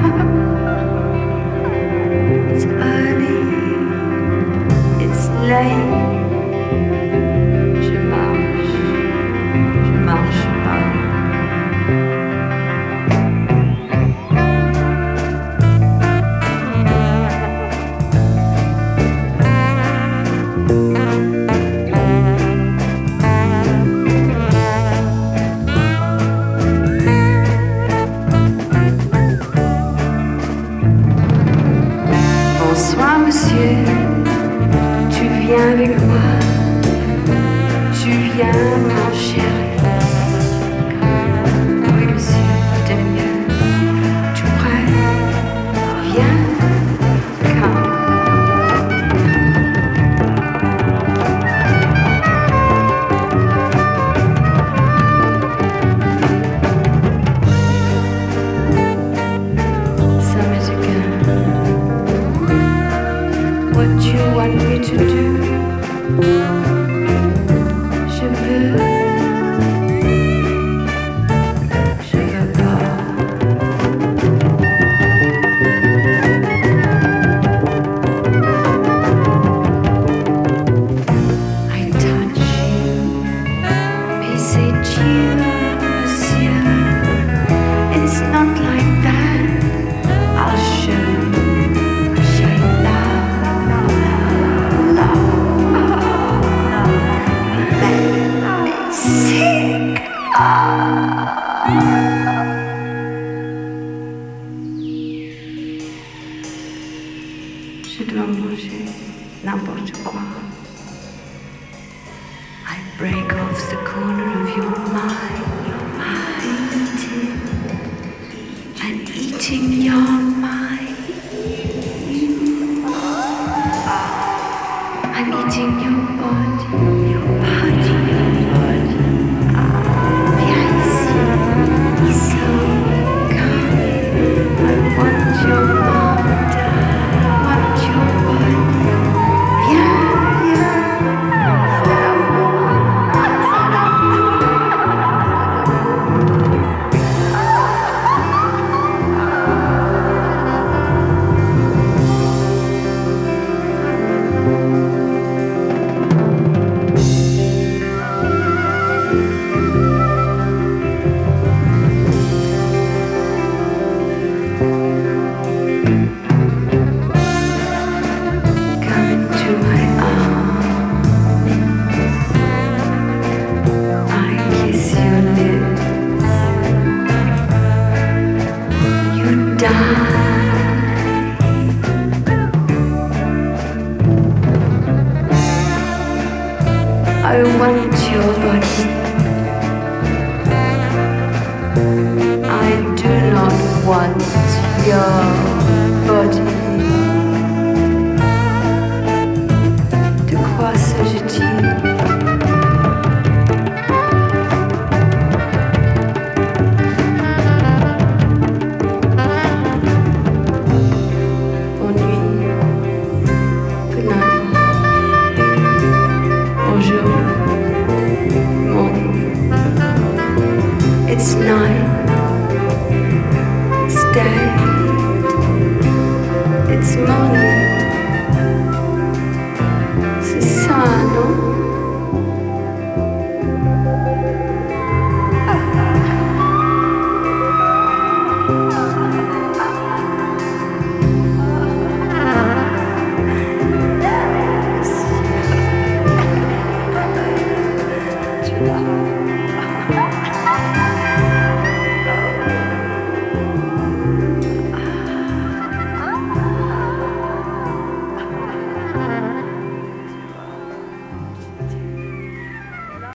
It's early, it's late. Je marche pas. Bonsoir monsieur, tu viens avec moi, tu viens mon chéri. Oui monsieur, demi-heure, tu prêt? Viens, come. Summer together. What you want me to do? Je veux pas. I touch you, mais c'est Dieu, monsieur. It's not like that. I'll show you. Je dois manger n'importe quoi. I break off the corner of your mind. I'm eating your mind. I'm eating your body. Viens ici. So come. I want your mind. Want your body. Viens. I want your body. I do not want your body. De quoi s'agit-il? It's night.